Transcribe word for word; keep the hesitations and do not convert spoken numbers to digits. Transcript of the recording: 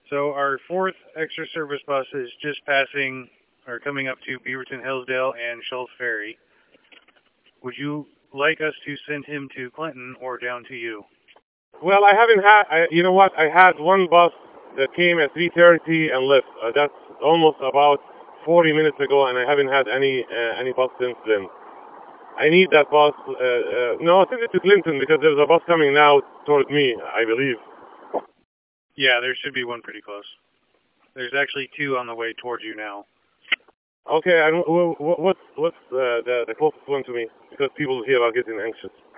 So our fourth extra service bus is just passing or coming up to Beaverton, Hillsdale, and Schultz Ferry. Would you like us to send him to Clinton or down to you? Well, I haven't had. I, you know what? I had one bus that came at three thirty and left. Uh, that's almost about forty minutes ago, and I haven't had any uh, any bus since then. I need that bus. Uh, uh, no, send it to Clinton because there's a bus coming now toward me, I believe. Yeah, there should be one pretty close. There's actually two on the way towards you now. Okay, and what's what's uh, the the closest one to me? Because people here are getting anxious.